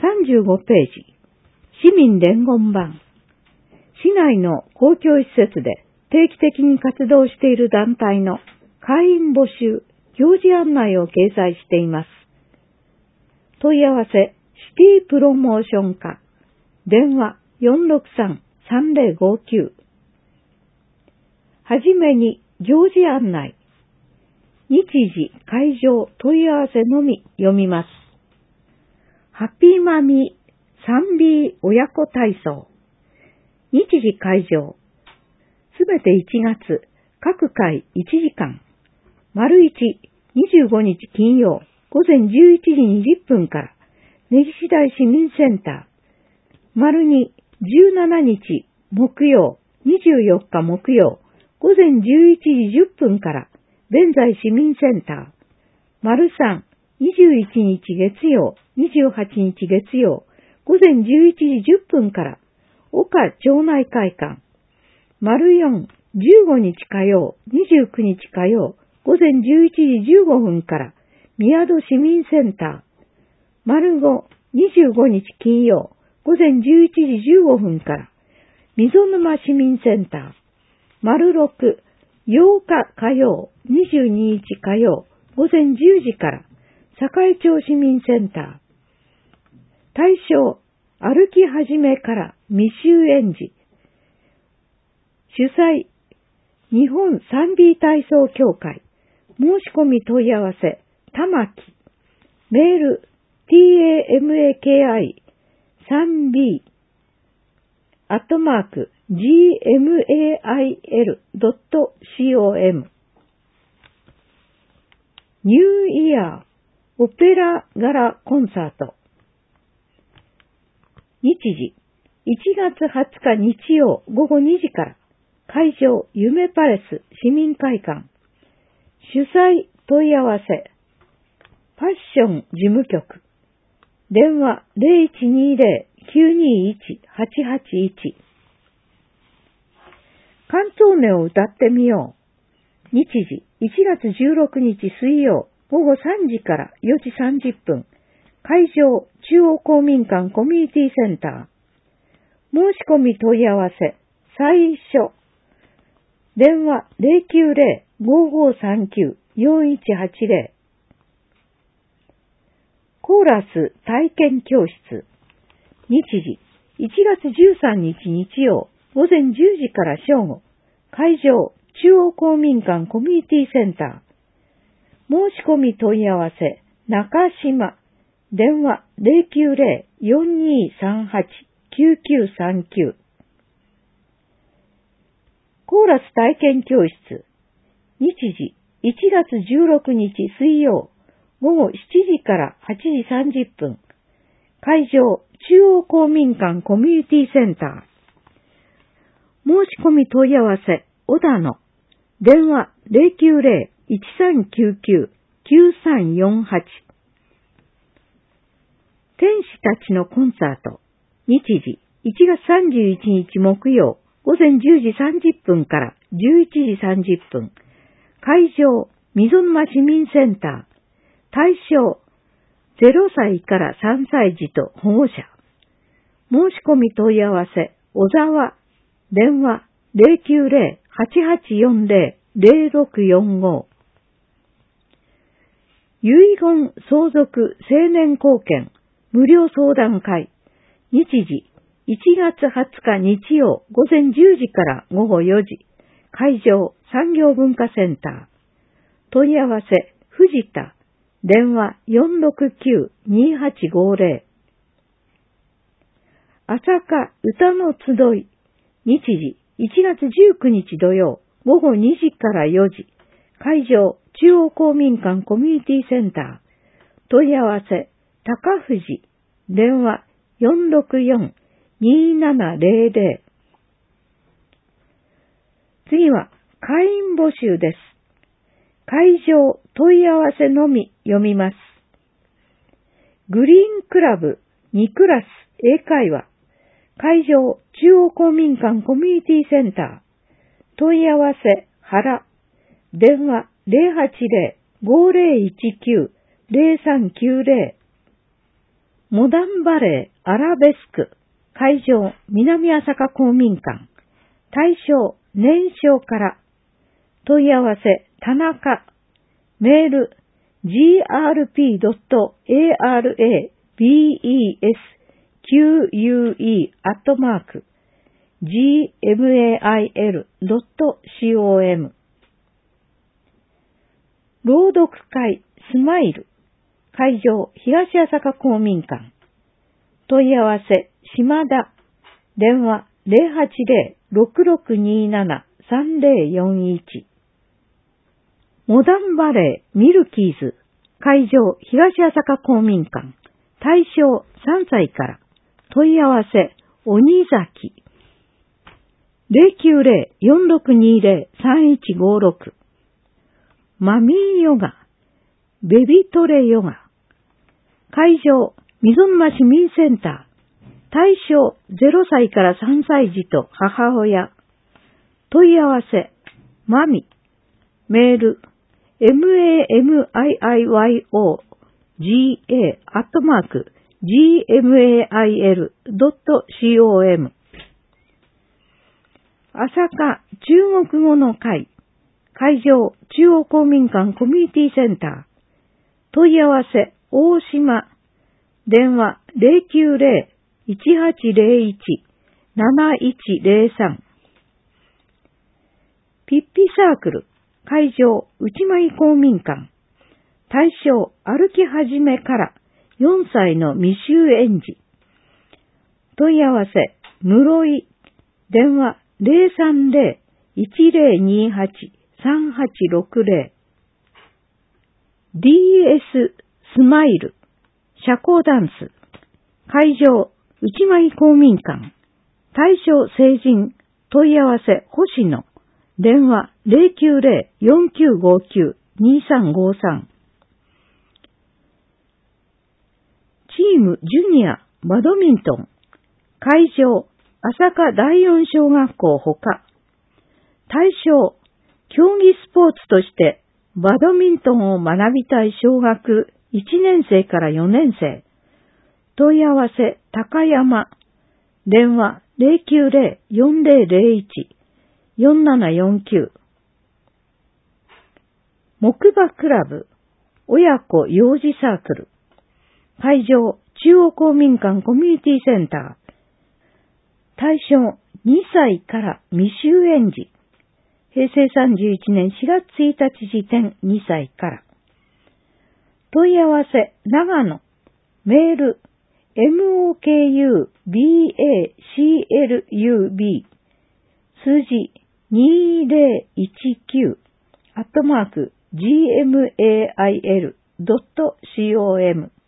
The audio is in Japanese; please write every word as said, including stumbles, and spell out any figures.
さんじゅうごページ、市民伝言板。市内の公共施設で定期的に活動している団体の会員募集、行事案内を掲載しています。問い合わせ、シティプロモーション課、電話 よんろくさん さんぜろごきゅう。はじめに行事案内。日時、会場、問い合わせのみ読みます。ハッピーマミー スリービー 親子体操。日時会場。すべていちがつ、各回いちじかん。丸いち、にじゅうごにち金曜、午前じゅういちじにじゅっぷんから、根岸台市民センター。丸に、じゅうしちにち木曜、にじゅうよっか木曜、午前じゅういちじじゅっぷんから、弁財市民センター。丸さん、にじゅういちにち月曜、にじゅうはちにち月曜、午前じゅういちじじゅっぷんから、岡町内会館。丸よん、じゅうごにち火曜、にじゅうくにち火曜、午前じゅういちじじゅうごふんから、宮戸市民センター。丸ご、にじゅうごにち金曜、午前じゅういちじじゅうごふんから、溝沼市民センター。丸ろく、ようか火曜、にじゅうににち火曜、午前じゅうじから、栄町市民センター。対象、歩き始めから未就園児。主催、日本 スリービー 体操協会。申し込み問い合わせ、玉木。メール、タマキ スリービー アットマーク ジーエムエーアイエル ドット コム。ニューイヤーオペラガラコンサート。日時、いちがつはつか日曜午後にじから、会場夢パレス市民会館。主催問い合わせ、パッション事務局。電話 ゼロいちにゼロ きゅうにいち はちはちいち。カンツォーネを歌ってみよう。日時、いちがつじゅうろくにち水曜、午後さんじからよじさんじゅっぷん。会場、中央公民館コミュニティセンター。申し込み問い合わせ、最初。電話 ゼロきゅうゼロ ごごさんきゅう よんいちはちゼロ。コーラス体験教室。日時、いちがつじゅうさんにち日曜、午前じゅうじから正午。会場、中央公民館コミュニティセンター。申し込み問い合わせ、中島。電話 ゼロきゅうゼロ よんにさんはち きゅうきゅうさんきゅう。コーラス体験教室。日時、いちがつじゅうろくにち水曜、午後しちじからはちじさんじゅっぷん。会場、中央公民館コミュニティセンター。申し込み問い合わせ、小田野。電話 ゼロきゅうゼロ いちさんきゅうきゅう きゅうさんよんはち。天使たちのコンサート。日時、いちがつさんじゅういちにち木曜、午前じゅうじさんじゅっぷんからじゅういちじさんじゅっぷん。会場、溝沼市民センター。対象、ゼロさいからさんさい児と保護者。申し込み問い合わせ、小沢。電話、ゼロきゅうゼロ はちはちよんゼロ ゼロろくよんご。遺言相続青年貢献無料相談会。日時、いちがつはつか日曜午前じゅうじから午後よじ。会場、産業文化センター。問い合わせ、藤田。電話 よんろくきゅう にはちごゼロ。朝霞歌の集い。日時、いちがつじゅうくにち土曜、午後にじからよじ。会場、中央公民館コミュニティセンター。問い合わせ、高藤。電話 よんろくよん にななゼロゼロ。次は、会員募集です。会場、問い合わせのみ読みます。グリーンクラブにクラス英会話。会場、中央公民館コミュニティセンター。問い合わせ、原。電話 ゼロはちゼロ ごゼロいちきゅう ゼロさんきゅうゼロ。 モダンバレーアラベスク会場南朝霞公民館対象年少から問い合わせ田中メール ジーアールピードットエーアールエービーイーエスキューユーイー アットマーク ジーエムエーアイエルドットコム 朗読会スマイル会場東朝霞公民館問い合わせ島田電話 ゼロはちゼロ ろくろくにーなな さんゼロよんいちモダンバレーミルキーズ会場東朝霞公民館対象さんさいから問い合わせ鬼崎 ゼロきゅうゼロ よんろくにゼロ さんいちごろくマミーヨガベビトレヨガ会場溝沼市民センター対象ゼロさいからさんさい児と母親問い合わせマミメール マミーヨガ アットマーク ジーエムエーアイエルドットコム 朝霞中国語の会会場中央公民館コミュニティセンター問い合わせ大島電話 ゼロきゅうゼロ いちはちゼロいち なないちゼロさんピッピサークル会場内前公民館対象歩き始めからよんさいの未就園児問い合わせ室井電話 ゼロさんゼロ いちゼロにはち さんはちろくゼロ ディーエス スマイル社交ダンス会場内前公民館対象成人問い合わせ星野電話 ゼロきゅうゼロ よんきゅうごきゅう にさんごさんチームジュニアバドミントン会場朝霞だいよん小学校ほか対象競技スポーツとしてバドミントンを学びたい小学いちねん生からよねん生問い合わせ高山電話 ゼロきゅうゼロ よんゼロゼロいち よんななよんきゅう木馬クラブ親子幼児サークル会場中央公民館コミュニティセンター対象にさいから未就園児へいせいさんじゅういちねんしがつついたち時点にさいから問い合わせ長野メール モクバクル 数字にゼロいちきゅうアットマーク ジーエムエーアイエルドットコム